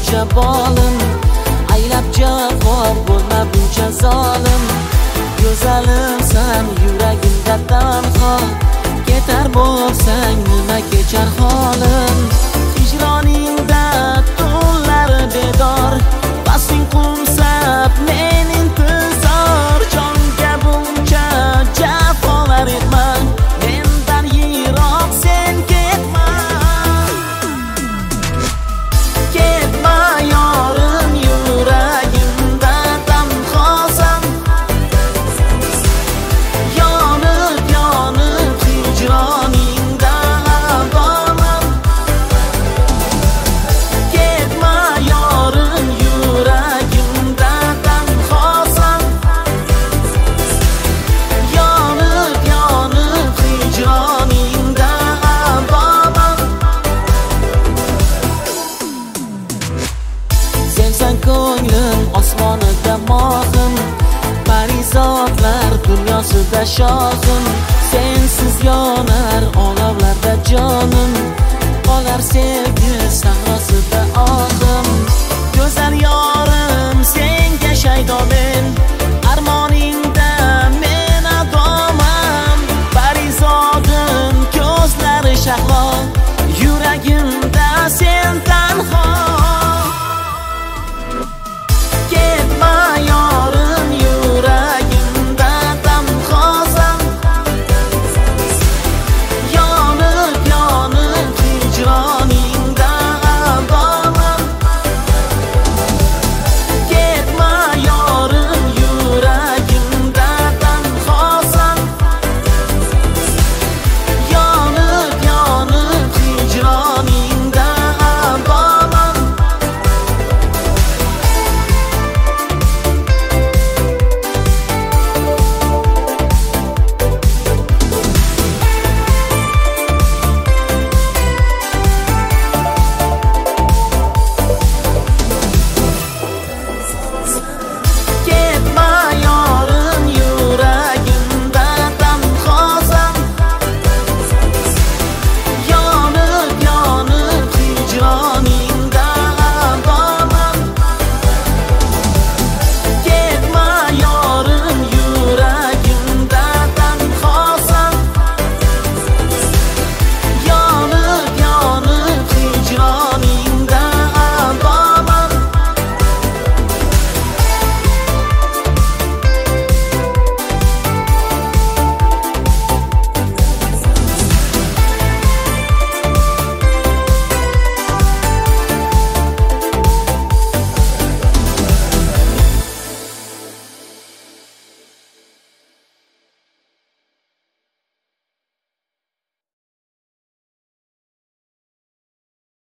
buncha bolim, aylab javob bo'lma buncha zolim. Go'zalim san yuragimda tanho, ketar bo'lsang nima kechar holim. Hijroningda tunlar bedor, basing qumsab men intizor. Jonga buncha jafolar etma, mendan yiroq sen ketma. Ketma yorim yuragimda tanhosan, yonib yonib hijroningda bolam. Ketma yorim yuragimda tanhosan, yonib yonib hijroningda bolam. Sensan ko'nglim osmonida mohim, parizodlar dunyosida shohim. Sensiz yonar olovlarda jonim, qolar sevgi sahrosida ohim. Go'zal yorim senga shaydo men, armoningda men adomam. Parizodim ko'zlari shahlo, yuragimda sen tanho.